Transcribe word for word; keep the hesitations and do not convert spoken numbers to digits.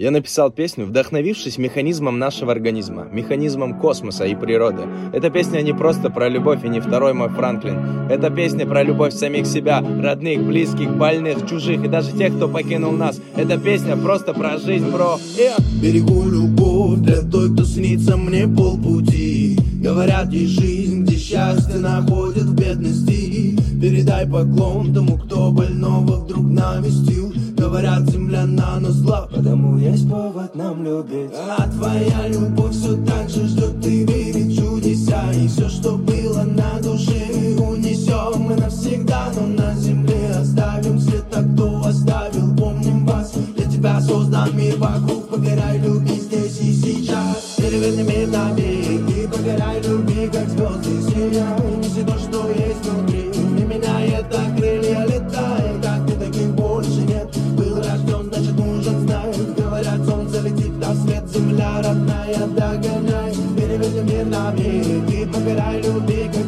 Я написал песню, вдохновившись механизмом нашего организма, механизмом космоса и природы. Эта песня не просто про любовь и не второй мой Франклин. Это песня про любовь самих себя, родных, близких, больных, чужих и даже тех, кто покинул нас. Эта песня просто про жизнь, бро. Yeah. Берегу любовь для той, кто снится мне полпути. Говорят, есть жизнь, где счастье находит в бедности. Передай поклон тому, кто больного вдруг навестил. Говорят, земля на нас зла, потому есть повод нам любить. А твоя любовь все так же ждет и верит чудеса. И все, что было на душе, унесем мы навсегда. Но на земле оставим след, а кто оставил, помним вас. Для тебя создан мир вокруг, погорай, люби здесь и сейчас. Переверни мир на бег и погорай, люби, как звезды сияй. Неси то, что есть внутри, не меняет, а крылья летай. Как ты, таких больше нет. Был рожден, значит нужен знай. Говорят, солнце летит, а свет земля родная, догоняй. Переверни мир на бег и погорай, люби, как